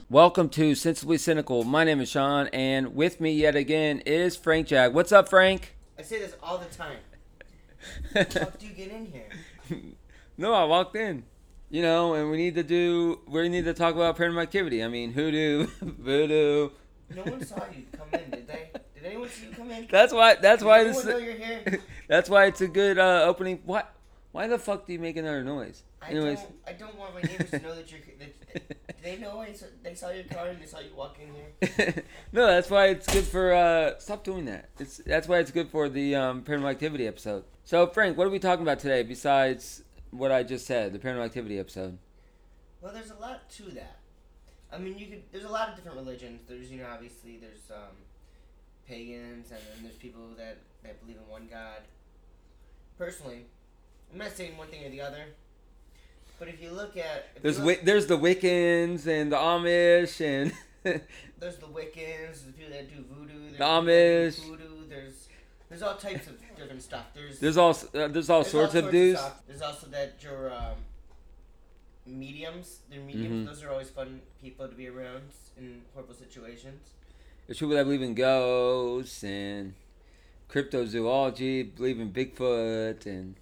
Welcome to Sensibly Cynical. My name is Sean, and with me yet again is Frank Jag. What's up, Frank? I say this all the time. How the fuck do you get in here? No, I walked in. You know, and we need to talk about paranormal activity. I mean, hoodoo, voodoo. No one saw you come in, did they? Did anyone see you come in? That's why Did this anyone know you're here? That's why it's a good opening. What? Why the fuck do you make another noise? I don't want my neighbors to know that you're. They know they saw your car and they saw you walk in here. No, that's why it's good for. Stop doing that. That's why it's good for the paranormal activity episode. So, Frank, what are we talking about today besides what I just said, the paranormal activity episode? Well, there's a lot to that. I mean, there's a lot of different religions. There's, obviously there's pagans, and then there's people that believe in one God. Personally, I'm not saying one thing or the other. But if you look at... There's the Wiccans and the Amish and... There's the Wiccans, the people that do voodoo. The Amish. Voodoo. There's all types of different stuff. There's all sorts of dudes. There's also that your mediums. They're mediums. Mm-hmm. Those are always fun people to be around in horrible situations. There's people that believe in ghosts and cryptozoology, believe in Bigfoot and,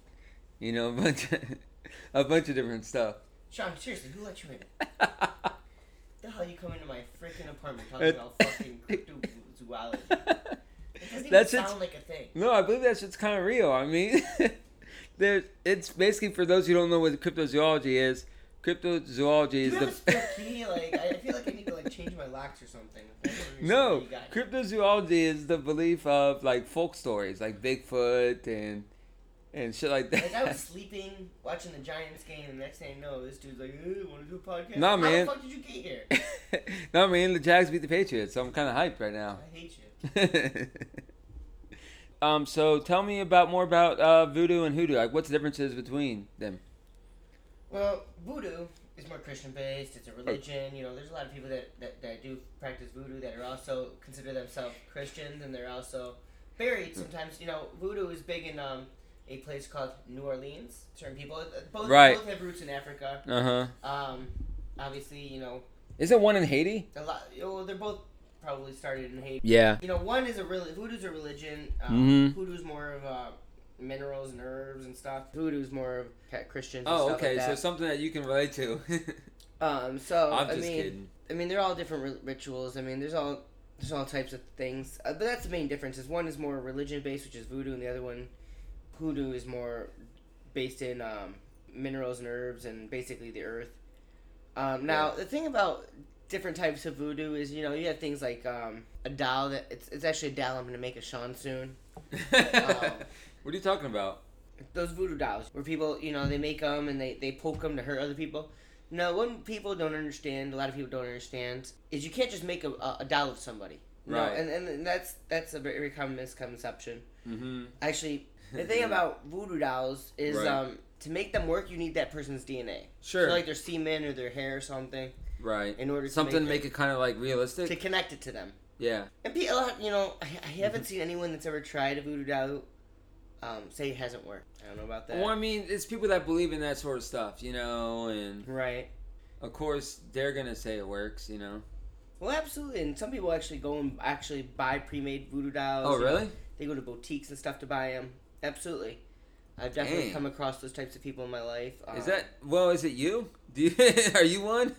a bunch of different stuff. Sean, seriously, who let you in? The hell you come into my freaking apartment talking about fucking cryptozoology? It doesn't even sound like a thing. No, I believe that shit's kind of real. I mean, it's basically, for those who don't know what cryptozoology is, cryptozoology is the... Do you have a spare key? I feel like I need to, change my locks or something. No, cryptozoology is the belief of, folk stories, like Bigfoot and shit like that. I was sleeping, watching the Giants game, and the next thing I know, this dude's like, hey, want to do a podcast? Nah, man. How the fuck did you get here? No, man, the Jags beat the Patriots, so I'm kind of hyped right now. I hate you. So tell me more about voodoo and hoodoo. What's the differences between them? Well, voodoo is more Christian-based. It's a religion. There's a lot of people that do practice voodoo that are also consider themselves Christians, and they're also buried sometimes. Voodoo is big in a place called New Orleans. Certain people, both have roots in Africa. Obviously, Isn't one in Haiti? A lot. They're both probably started in Haiti. Yeah. One is voodoo's a religion. Voodoo's more of minerals and herbs and stuff. Voodoo's more of Christians. And stuff okay. like that. So something that you can relate to. I'm just kidding. I mean, they're all different rituals. I mean, there's all types of things. But that's the main difference. Is one is more religion based, which is voodoo, and the other one, hoodoo, is more based in minerals and herbs and basically the earth. Now, the thing about different types of voodoo is, you have things like a doll that it's actually a doll I'm going to make a Sean soon. What are you talking about? Those voodoo dolls where people, they make them and they poke them to hurt other people. Now, what people don't understand, a lot of people don't understand, is you can't just make a doll of somebody. Right. And that's a very common misconception. Mm-hmm. Actually, the thing about voodoo dolls is to make them work, you need that person's DNA. Sure. So like their semen or their hair or something. Right. In order to make it kind of realistic. To connect it to them. Yeah. And I haven't seen anyone that's ever tried a voodoo doll say it hasn't worked. I don't know about that. Well, I mean, it's people that believe in that sort of stuff, and right. Of course, they're gonna say it works, Well, absolutely, and some people actually go and buy pre-made voodoo dolls. Oh, really? They go to boutiques and stuff to buy them. Absolutely. I've definitely come across those types of people in my life. Is it you? Are you one?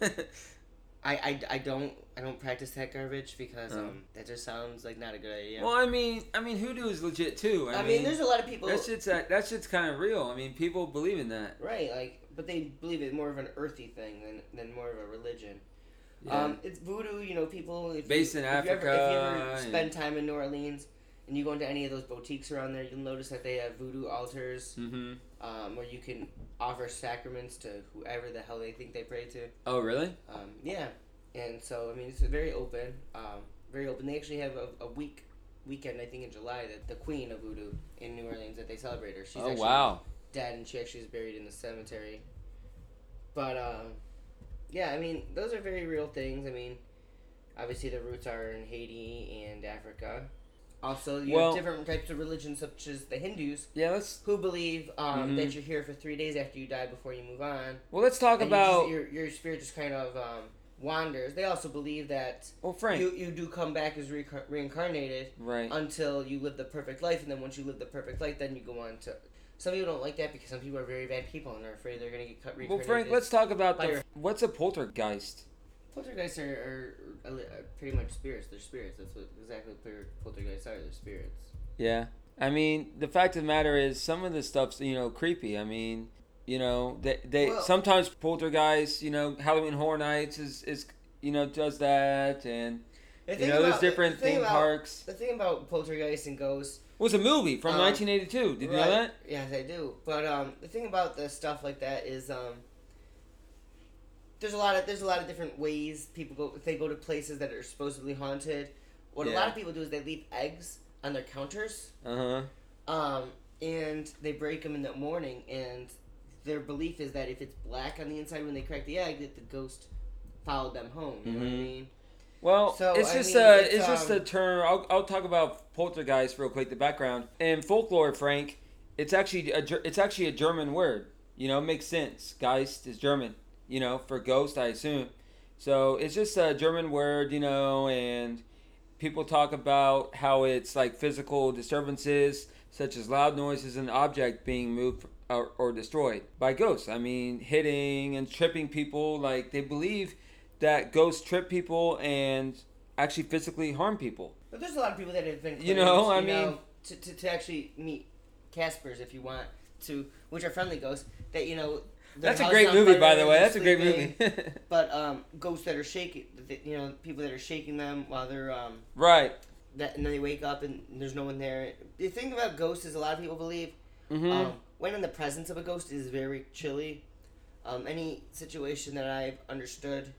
I don't practice that garbage because that just sounds like not a good idea. Well, I mean hoodoo is legit too. I mean, there's a lot of people. That shit's kind of real. I mean, people believe in that. Right, but they believe it more of an earthy thing than more of a religion. Yeah. It's voodoo. People based in Africa. If you ever spend time in New Orleans and you go into any of those boutiques around there, you'll notice that they have voodoo altars. Mm-hmm. Where you can offer sacraments to whoever the hell they think they pray to. Oh, really? Yeah. And so, I mean, it's very open. Very open. They actually have a weekend, I think, in July, that the Queen of Voodoo in New Orleans, that they celebrate her. She's dead, and she actually is buried in the cemetery. But, yeah, I mean, those are very real things. I mean, obviously the roots are in Haiti and Africa. Also, you have different types of religions, such as the Hindus, who believe that you're here for 3 days after you die before you move on. Well, let's talk about... Your spirit just kind of wanders. They also believe that Frank, you do come back as reincarnated until you live the perfect life, and then once you live the perfect life, then you go on to... Some people don't like that because some people are very bad people and are afraid they're going to get reincarnated. Well, Frank, let's talk about what's a poltergeist? Poltergeists are pretty much spirits. They're spirits. That's exactly what poltergeists are. They're spirits. Yeah. I mean, the fact of the matter is some of this stuff's, creepy. I mean... they sometimes poltergeist, Halloween Horror Nights is does that, and there's different theme parks. The thing about poltergeist and ghosts was a movie from 1982. Did you know that? Yes, I do. But the thing about the stuff like that is there's a lot of different ways people go. If they go to places that are supposedly haunted, what a lot of people do is they leave eggs on their counters. And they break them in the morning, and their belief is that if it's black on the inside when they crack the egg, that the ghost followed them home. You know what I mean? Well, so, it's just a term. I'll talk about poltergeist real quick. The background in folklore, Frank, it's actually a German word. It makes sense. Geist is German. For ghost, I assume. So it's just a German word. And people talk about how it's like physical disturbances, such as loud noises and object being moved or destroyed by ghosts. I mean, hitting and tripping people. Like, they believe that ghosts trip people and actually physically harm people. But there's a lot of people that have been claimed, to actually meet Caspers, if you want to, which are friendly ghosts, that, that's a great movie, by the way. That's a great movie. But ghosts that are shaking, people that are shaking them while they're... right. And then they wake up and there's no one there. The thing about ghosts is a lot of people believe when in the presence of a ghost, it is very chilly. Any situation that I've understood,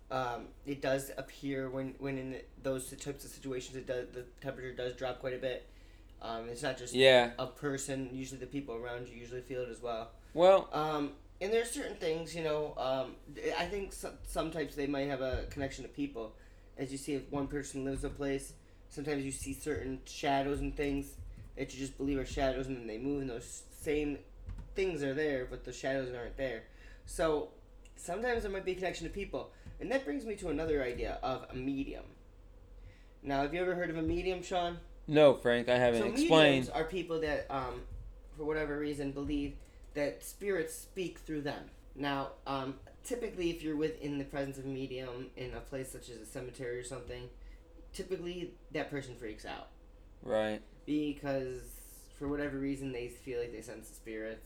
it does appear when in those types of situations, the temperature does drop quite a bit. It's not just a person. Usually the people around you usually feel it as well. Well, and there's certain things, I think some types they might have a connection to people. As you see, if one person lives a place, sometimes you see certain shadows and things that you just believe are shadows, and then they move, and those same things are there, but the shadows aren't there. So sometimes there might be a connection to people. And that brings me to another idea of a medium. Now, have you ever heard of a medium, Sean? No, Frank, I haven't. Explain. Mediums are people that, for whatever reason, believe that spirits speak through them. Now, typically, if you're within the presence of a medium in a place such as a cemetery or something, typically that person freaks out. Right. Because for whatever reason they feel like they sense the spirits.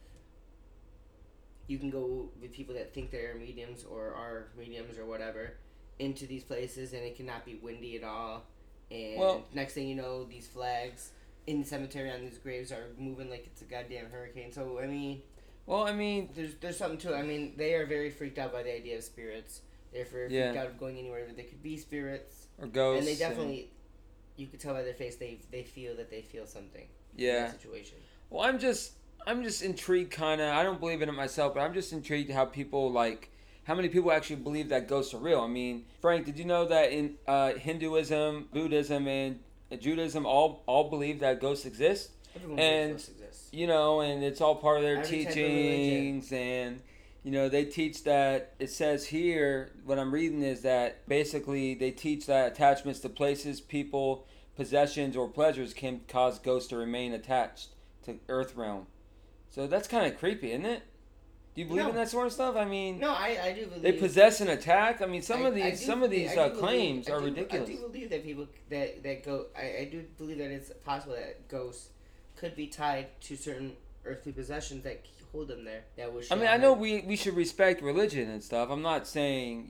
You can go with people that think they're mediums or are mediums or whatever into these places, and it cannot be windy at all. And next thing you know, these flags in the cemetery on these graves are moving like it's a goddamn hurricane. So, I mean... There's something to it. I mean, they are very freaked out by the idea of spirits. They're freaked out of going anywhere that they could be spirits. Or ghosts. And they definitely... You could tell by their face they feel that they feel something in that situation. Well, I'm just intrigued, kind of. I don't believe in it myself, but I'm just intrigued how many people actually believe that ghosts are real. I mean, Frank, did you know that in Hinduism, Buddhism, and Judaism all believe that ghosts exist? Everyone believes ghosts exist. And it's all part of their teachings, and they teach that. It says here, what I'm reading is that basically they teach that attachments to places, people, possessions, or pleasures can cause ghosts to remain attached to Earth realm. So that's kind of creepy, isn't it? Do you believe in that sort of stuff? I mean, no, I do believe they possess and attack. I mean, some of these claims are ridiculous. I do believe that people that go. I do believe that it's possible that ghosts could be tied to certain earthly possessions that hold them there. I know we should respect religion and stuff. I'm not saying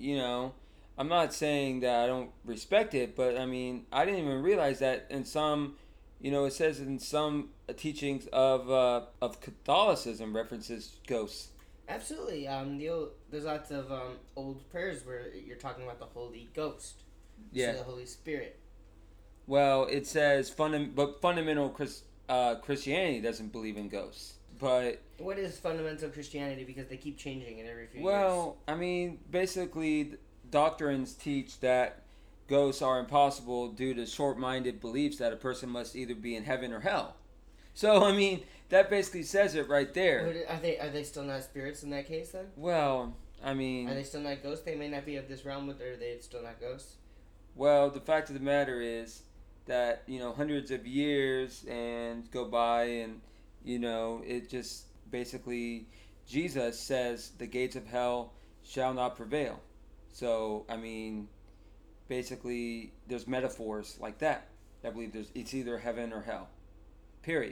that I don't respect it, but I mean, I didn't even realize that in some. It says in some teachings of Catholicism references ghosts. Absolutely. There's lots of old prayers where you're talking about the Holy Ghost. Yeah. So the Holy Spirit. Well, it says fundamental Christianity doesn't believe in ghosts. But what is fundamental Christianity? Because they keep changing it every few years. Well, I mean, basically, doctrines teach that ghosts are impossible due to short-minded beliefs that a person must either be in heaven or hell. So, I mean, that basically says it right there. Are they still not spirits in that case, then? Well, I mean... Are they still not ghosts? They may not be of this realm, but are they still not ghosts? Well, the fact of the matter is that, hundreds of years and go by and, it just basically... Jesus says the gates of hell shall not prevail. So, I mean, basically, there's metaphors like that. I believe it's either heaven or hell. Period.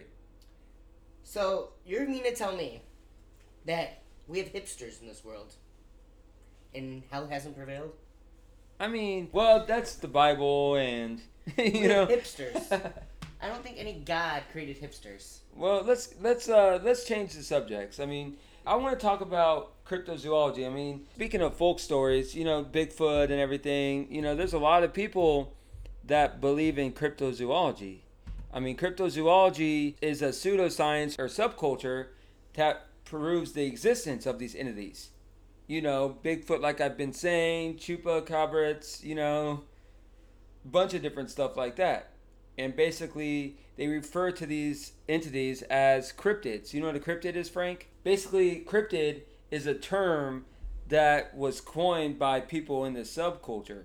So, you mean to tell me that we have hipsters in this world and hell hasn't prevailed? I mean, well, that's the Bible and, we have hipsters. I don't think any god created hipsters. Well, let's change the subjects. I mean, I want to talk about cryptozoology. I mean, speaking of folk stories, Bigfoot and everything, there's a lot of people that believe in cryptozoology. I mean, cryptozoology is a pseudoscience or subculture that proves the existence of these entities. Bigfoot, like I've been saying, chupacabras, bunch of different stuff like that. And basically, they refer to these entities as cryptids. You know what a cryptid is, Frank? Basically, cryptid is a term that was coined by people in the subculture.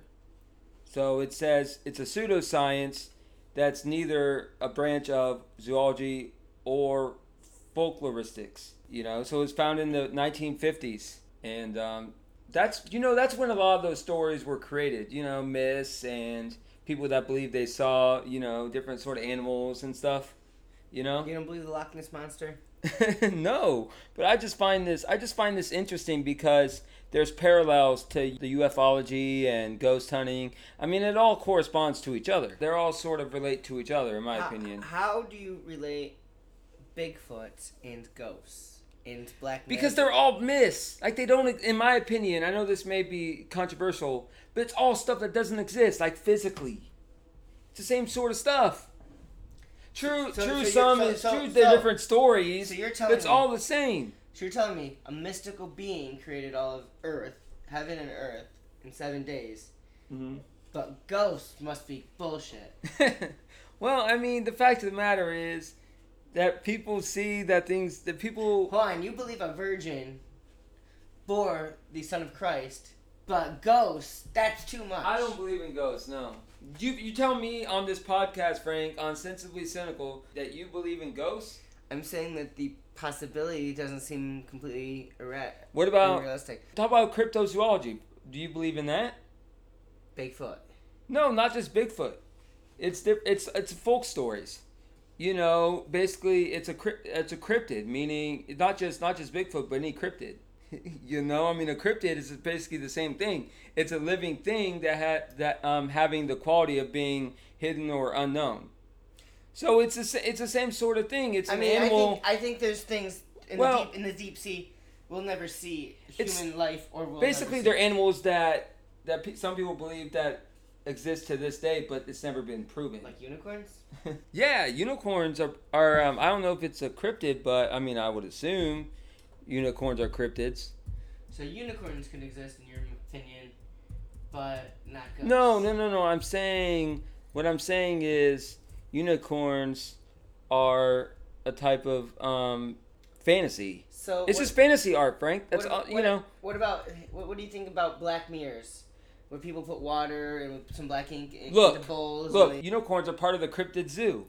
So it says it's a pseudoscience that's neither a branch of zoology or folkloristics. So it was found in the 1950s. And that's when a lot of those stories were created. Myths and people that believe they saw, different sort of animals and stuff. You don't believe the Loch Ness Monster? No, but I just find this interesting because there's parallels to the ufology and ghost hunting. I mean, it all corresponds to each other. They're all sort of relate to each other, in my opinion. How do you relate Bigfoot and ghosts and black magic? Because they're all myths. Like, they don't, in my opinion, I know this may be controversial, but it's all stuff that doesn't exist, like physically. It's the same sort of stuff. True, they're different stories. So you're telling it's all the same. So you're telling me a mystical being created all of Earth, heaven and Earth, in 7 days. Mm-hmm. But ghosts must be bullshit. Well, I mean, the fact of the matter is that people see that people... Hold on, you believe a virgin bore the Son of Christ, but ghosts, that's too much. I don't believe in ghosts, no. You tell me on this podcast, Frank, on Sensibly Cynical, that you believe in ghosts? I'm saying that the possibility doesn't seem completely What about unrealistic. Talk about cryptozoology. Do you believe in that? Bigfoot. No, not just Bigfoot. It's folk stories. Basically it's a cryptid, meaning not just Bigfoot, but any cryptid. I mean, a cryptid is basically the same thing. It's a living thing that having the quality of being hidden or unknown. So it's the same sort of thing. It's an animal. I think there's things in the deep sea we'll never see human life, or basically they're animals that some people believe that exist to this day, but it's never been proven. Like unicorns? Yeah, unicorns are I don't know if it's a cryptid, but I mean I would assume unicorns are cryptids. So unicorns can exist in your opinion, but not ghosts. No. What I'm saying is unicorns are a type of fantasy. So it's just fantasy art, Frank. That's What do you think about Black Mirrors? Where people put water and some black ink into bowls. Look, unicorns are part of the cryptid zoo.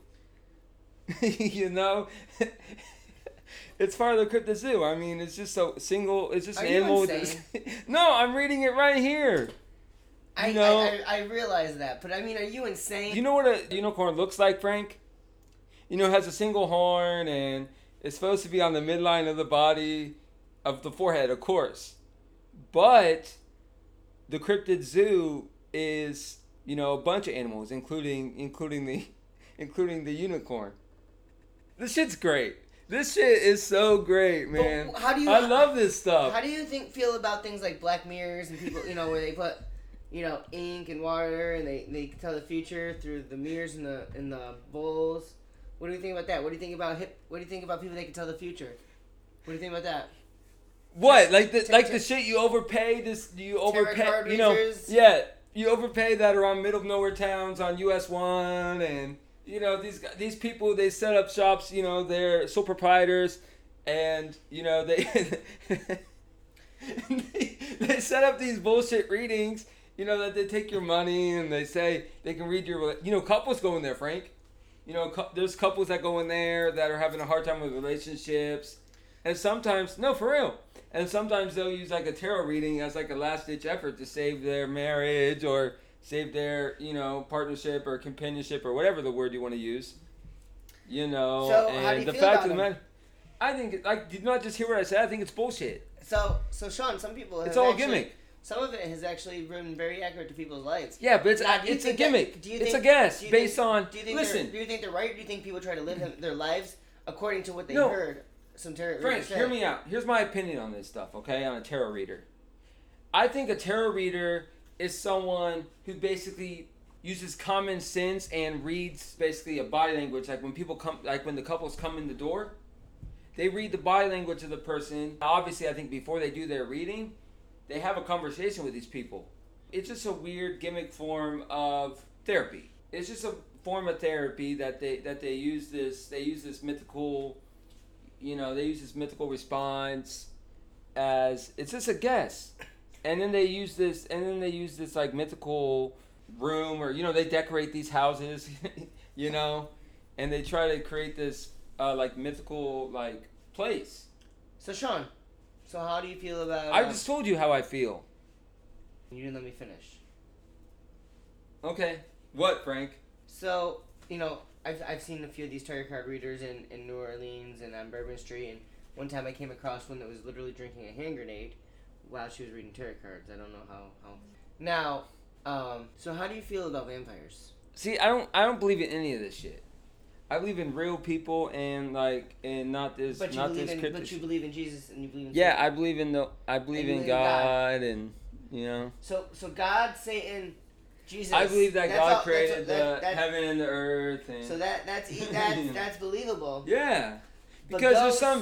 It's part of the cryptid zoo. I mean, it's just so single. It's just an animal. No, I'm reading it right here. I realize that, but I mean, are you insane? You know what a unicorn looks like, Frank? It has a single horn and it's supposed to be on the midline of the body, of the forehead, of course. But the cryptid zoo is, a bunch of animals, including the unicorn. This shit's great. This shit is so great, man. But I love this stuff. How do you feel about things like Black Mirrors and people, where they put, ink and water and they can tell the future through the mirrors in the bowls? What do you think about that? What do you think about people that can tell the future? What do you think about that? What, the shit you overpay? You overpay that are on middle of nowhere towns on US 1, and these people, they set up shops. They're sole proprietors, and they They set up these bullshit readings, you know, that they take your money and they say they can read your, you know, couples go in there, Frank. You know, there's couples that go in there that are having a hard time with relationships. And sometimes, no, for real. And sometimes they'll use like a tarot reading as like a last ditch effort to save their marriage or save their, you know, partnership or companionship or whatever the word you want to use. You know, so and how do you the feel fact about of the them? matter, I think, like, did you not just hear what I said? I think it's bullshit. So Sean, some people have It's all actually, a gimmick. Some of it has actually been very accurate to people's lives. Yeah, but Now, it's a gimmick. It's a guess guess based on. Do you think Listen, do you think they're right? Or do you think people try to live their lives according to what they No. heard? Some tarot Frank, readers say? hear me out. Here's my opinion on this stuff, okay? On a tarot reader. I think a tarot reader is someone who basically uses common sense and reads basically a body language. Like when people come, like when the couples come in the door, they read the body language of the person. Obviously, I think before they do their reading, they have a conversation with these people. It's just a weird gimmick form of therapy. It's just a form of therapy that they use this mythical, you know, they use this mythical response as it's just a guess. And then they use this like mythical room, or, you know, they decorate these houses, you know, and they try to create this like mythical like place. So Sean, so how do you feel about? I just told you how I feel. You didn't let me finish. Okay. What, Frank? So, you know, I've seen a few of these tarot card readers in New Orleans and on Bourbon Street, and one time I came across one that was literally drinking a hand grenade while she was reading tarot cards. I don't know how. Now, so how do you feel about vampires? See, I don't believe in any of this shit. I believe in real people and not this. But you believe in Jesus and you believe in. Yeah, Satan. I believe in God and, you know. So God, Satan, Jesus. I believe that God created the heaven and the earth. And, so that's believable. Yeah, because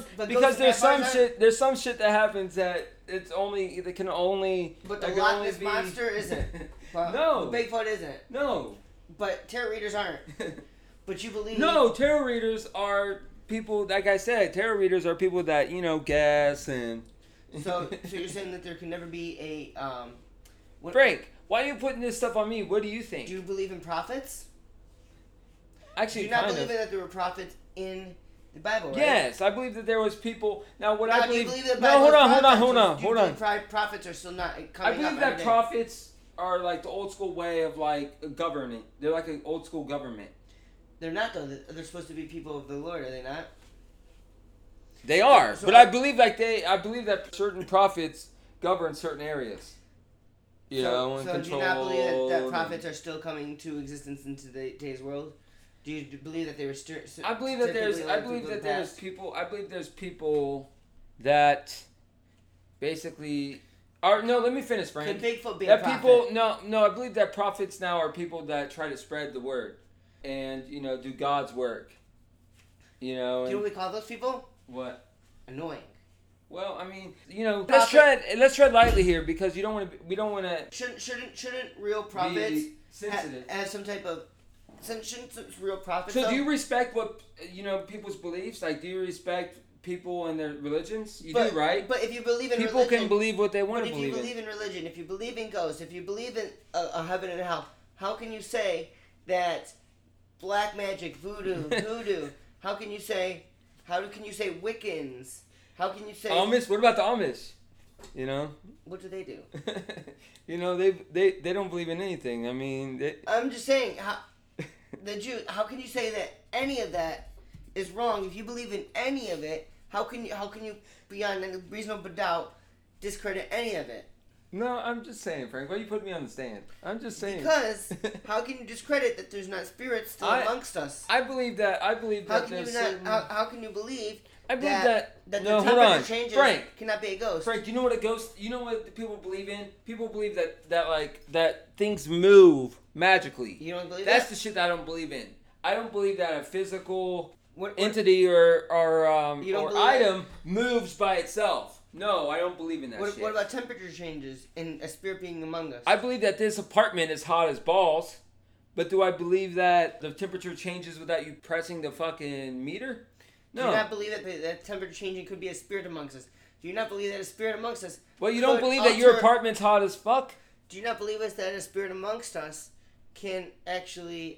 there's some shit that happens that can only. But the Loch Ness monster isn't. No. Bigfoot isn't. No. But tarot readers aren't. But you believe. No, tarot readers are people. Like I said, tarot readers are people that, you know, guess and. So you're saying that there can never be a Frank, why are you putting this stuff on me? What do you think? Do you believe in prophets? Actually, do you not believe that there were prophets in the Bible, right? Yes, I believe that there was people. Now, what I believe. Do you believe that no, hold on. Prophets are still not coming I believe up that every day? prophets are like the old school way of like government. They're like an old school government. They're not though. They're supposed to be people of the Lord, are they not? They are, but I believe that certain prophets govern certain areas. You know, and control. So do you not believe that prophets are still coming to existence into today's world? Do you believe that they were? I believe that there's people that basically are. No, let me finish, Frank. Could Bigfoot be a prophet? No. I believe that prophets now are people that try to spread the word, and, you know, do God's work. You know. Do you know what we call those people? What? Annoying. Well, I mean, you know, let's tread lightly here, because we don't want to. Shouldn't real prophets have some type of? Shouldn't real prophets? So do you respect what, you know, people's beliefs? Like, do you respect people and their religions? You do, right? But if you believe in people religion, can believe what they want to believe in. If you believe in religion, if you believe in ghosts, if you believe in a heaven and hell, how can you say that black magic, voodoo, hoodoo? How can you say Wiccans? How can you say Amish? What about the Amish? You know. What do they do? You know, they don't believe in anything. I mean, I'm just saying, the Jews. How can you say that any of that is wrong? If you believe in any of it, how can you beyond a reasonable doubt discredit any of it? No, I'm just saying, Frank. Why are you putting me on the stand? I'm just saying. Because how can you discredit that there's not spirits still amongst us? I believe that. How can you believe? I believe that no, hold on. Changes Frank cannot be a ghost. Frank, do you know what a ghost? You know what people believe in? People believe that things move magically. You don't believe That's the shit that I don't believe in. I don't believe that a physical entity or item moves by itself. No, I don't believe in that shit. What about temperature changes and a spirit being among us? I believe that this apartment is hot as balls, but do I believe that the temperature changes without you pressing the fucking meter? No. Do you not believe that temperature changing could be a spirit amongst us? Do you not believe that a spirit amongst us? Well, you don't believe that your apartment's hot as fuck? Do you not believe us that a spirit amongst us can actually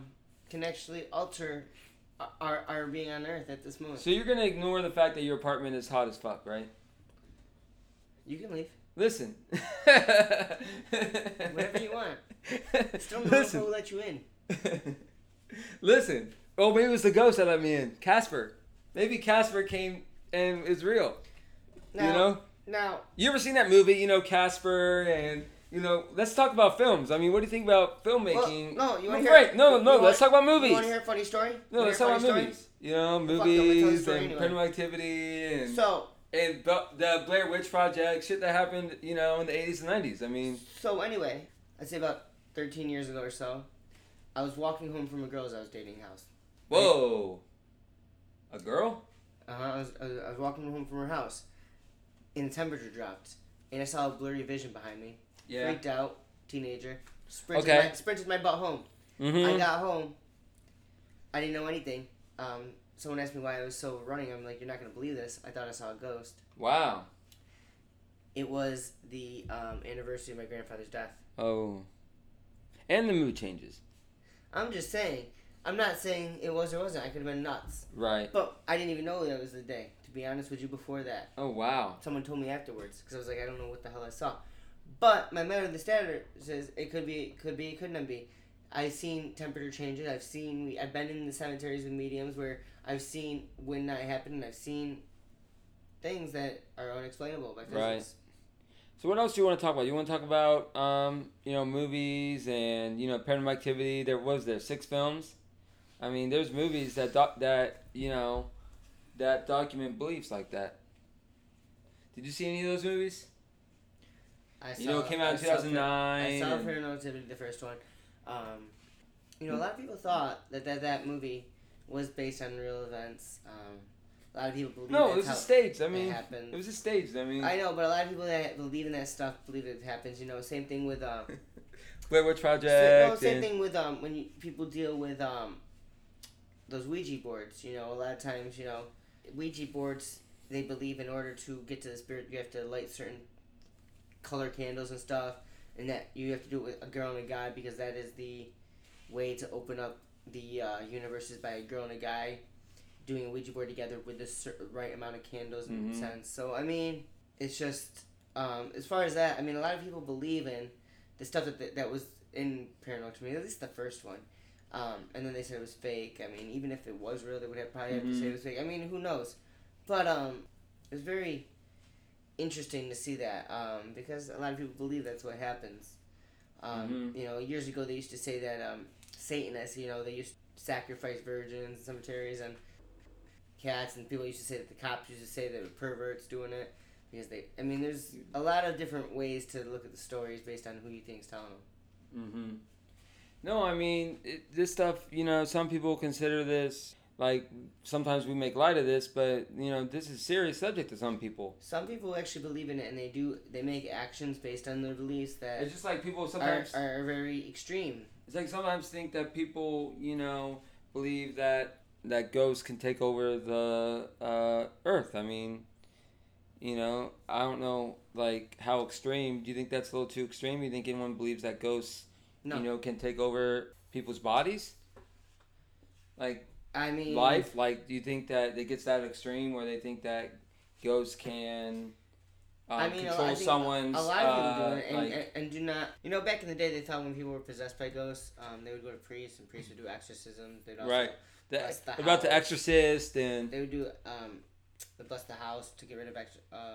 alter our being on Earth at this moment? So you're gonna ignore the fact that your apartment is hot as fuck, right? You can leave. Listen. Whatever you want. Still no one will let you in. Listen. Oh, maybe it was the ghost that let me in. Casper. Maybe Casper came and is real. Now, you know? Now. You ever seen that movie, Casper and... let's talk about films. I mean, what do you think about filmmaking? Well, no, you want to hear... No, let's talk about movies. You want to hear a funny story? No, let's talk about movies. Movies and Paranormal Activity and... And the Blair Witch Project, shit that happened, in the 80s and 90s. I mean... So, anyway, I'd say about 13 years ago or so, I was walking home from a girl's I was dating house. Whoa. A girl? I was walking home from her house, and the temperature dropped, and I saw a blurry vision behind me. Yeah. Freaked out, teenager. Sprinted my butt home. Mm-hmm. I got home. I didn't know anything. Someone asked me why I was so running. I'm like, you're not going to believe this. I thought I saw a ghost. Wow. It was the anniversary of my grandfather's death. Oh. And the mood changes. I'm just saying. I'm not saying it was or wasn't. I could have been nuts. Right. But I didn't even know that was the day, to be honest with you, before that. Oh, wow. Someone told me afterwards, because I was like, I don't know what the hell I saw. But my man of the standard says it could be, it could not be. I've seen temperature changes. I've been in the cemeteries with mediums where I've seen when that happened, and I've seen things that are unexplainable by physics. Right. So what else do you want to talk about? You want to talk about, movies and, Paranormal Activity. There was 6 films. I mean, there's movies that document beliefs like that. Did you see any of those movies? It came out in 2009. I saw Paranormal Activity, the first one. A lot of people thought that movie was based on real events. A lot of people believe it was staged. I mean, it was staged. I mean, I know, but a lot of people that believe in that stuff believe it happens. Same thing with Blair Witch Project. Same thing with when people deal with those Ouija boards. A lot of times, Ouija boards, they believe in order to get to the spirit, you have to light certain color candles and stuff, and that you have to do it with a girl and a guy, because that is the way to open up the universes, by a girl and a guy doing a Ouija board together with the right amount of candles and scents. So, I mean, it's just, as far as that, I mean, a lot of people believe in the stuff that was in Paranormal Activity, at least the first one. And then they said it was fake. I mean, even if it was real, they would probably have to say it was fake. I mean, who knows? But it was very interesting to see that, because a lot of people believe that's what happens. Years ago they used to say that Satanists, they used to sacrifice virgins in cemeteries and cats, and people used to say that the cops used to say that were perverts doing it, because there's a lot of different ways to look at the stories based on who you think's telling them. Mm-hmm. No, I mean, this stuff, some people consider this, like, sometimes we make light of this, but, this is a serious subject to some people. Some people actually believe in it, and they make actions based on their beliefs that it's just like people sometimes are very extreme. It's like sometimes think that people, believe that ghosts can take over the earth. I mean, I don't know, like, how extreme. Do you think that's a little too extreme? Do you think anyone believes that ghosts, can take over people's bodies? Like, I mean, life? Like, do you think that it gets that extreme where they think that ghosts can control someone's... A lot of people do it, and do not... back in the day, they thought when people were possessed by ghosts, they would go to priests, and priests would do exorcisms. They'd also right. Bless the about house. The Exorcist, and... They would do, bless the house to get rid of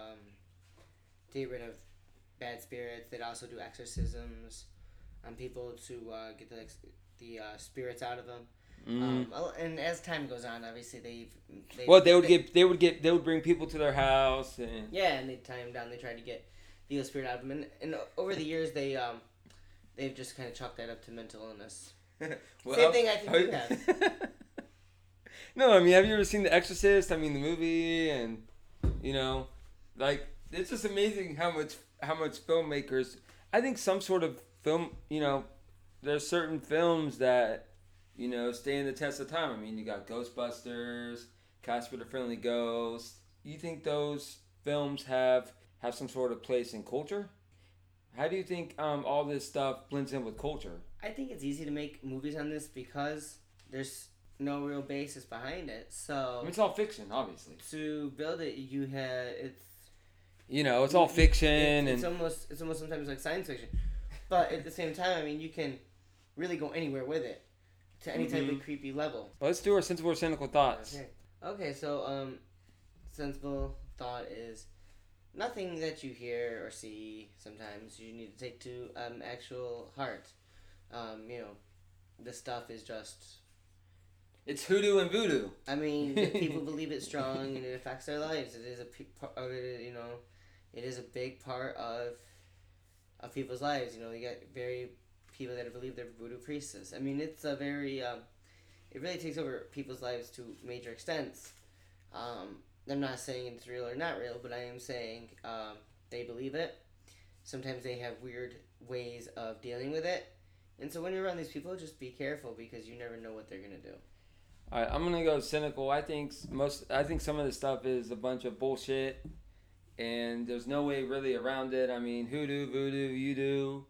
bad spirits. They'd also do exorcisms on people to get the spirits out of them. And as time goes on, obviously they would bring people to their house, and and they'd tie them down. They tried to get the evil spirit out of them, and over the years they've just kind of chalked that up to mental illness. Same thing I think you have. No, I mean, have you ever seen The Exorcist? I mean, the movie, and like, it's just amazing how much filmmakers. I think some sort of film. There's certain films that stand the test of time. I mean, you got Ghostbusters, Casper the Friendly Ghost. You think those films have some sort of place in culture? How do you think all this stuff blends in with culture? I think it's easy to make movies on this because there's no real basis behind it. So I mean, it's all fiction, obviously. To build it, it's it's all fiction, it's almost sometimes like science fiction, but at the same time, I mean, you can really go anywhere with it to any type of creepy level. Well, let's do our sensible or cynical thoughts. Okay. So sensible thought is nothing that you hear or see sometimes you need to take to actual heart. This stuff is just. It's hoodoo and voodoo. I mean, if people believe it's strong and it affects their lives, it is it is a big part of people's lives. You get people that believe they're voodoo priestess. I mean, it's a very it really takes over people's lives to major extents. I'm not saying it's real or not real, but I am saying they believe it. Sometimes they have weird ways of dealing with it. And so when you're around these people, just be careful because you never know what they're going to do. All right, I'm going to go cynical. I think some of this stuff is a bunch of bullshit, and there's no way really around it. I mean, hoodoo, voodoo, you do,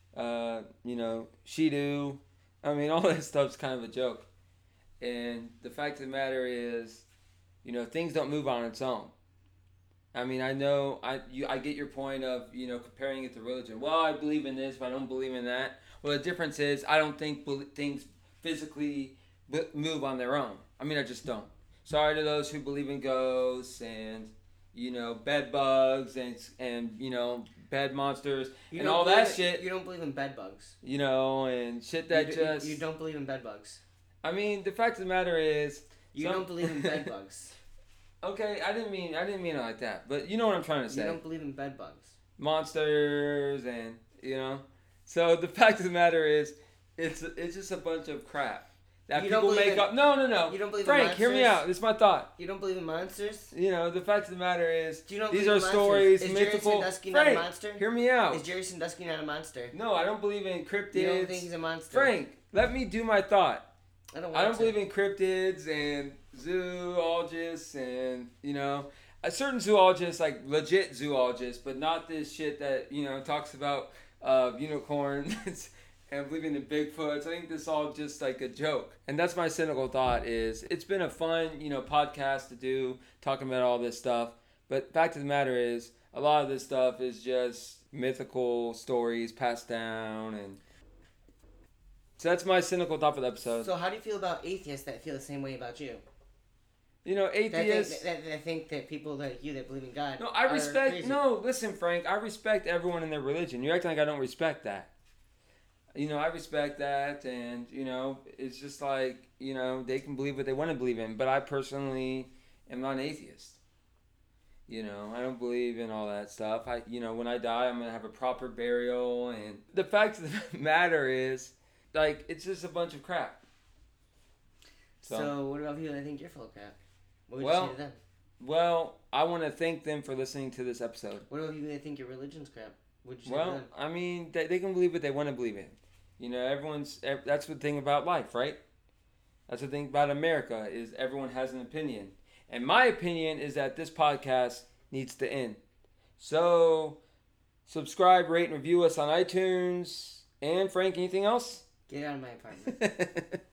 she do. I mean, all that stuff's kind of a joke. And the fact of the matter is, things don't move on its own. I mean, I know, I get your point of, comparing it to religion. Well, I believe in this, but I don't believe in that. Well, the difference is I don't think things physically move on their own. I mean, I just don't. Sorry to those who believe in ghosts and, bed bugs and bed monsters and all that shit. You don't believe in bed bugs. And shit that You don't believe in bed bugs. I mean, the fact of the matter is... You don't believe in bed bugs. Okay, I didn't mean it like that, but you know what I'm trying to say. You don't believe in bed bugs. Monsters and, So the fact of the matter is, it's just a bunch of crap that people make up. No. You don't believe Frank, in monsters? hear me out. This is my thought. You don't believe in monsters? The fact of the matter is, these are stories, is mythical. Jerry Sandusky not a monster? Hear me out. Is Jerry Sandusky not a monster? No, I don't believe in cryptids. You don't think he's a monster? Frank, let me do my thought. I don't believe in cryptids and zoologists and, a certain zoologist, like legit zoologists, but not this shit that, talks about unicorns and believing in Bigfoots. I think this is all just like a joke. And that's my cynical thought is it's been a fun, podcast to do, talking about all this stuff. But the fact of the matter is a lot of this stuff is just mythical stories passed down and... So that's my cynical thought for the episode. So how do you feel about atheists that feel the same way about you? Atheists... That think that people like you that believe in God listen, Frank. I respect everyone in their religion. You're acting like I don't respect that. I respect that, and, it's just like, they can believe what they want to believe in. But I personally am not an atheist. I don't believe in all that stuff. When I die, I'm going to have a proper burial. And the fact of the matter is... Like, it's just a bunch of crap. So what about people that think you're full of crap? What would you say to them? Well, I want to thank them for listening to this episode. What about people that think your religion's crap? What would you say to them? I mean, they can believe what they want to believe in. That's the thing about life, right? That's the thing about America, is everyone has an opinion. And my opinion is that this podcast needs to end. So, subscribe, rate, and review us on iTunes. And, Frank, anything else? Get out of my apartment.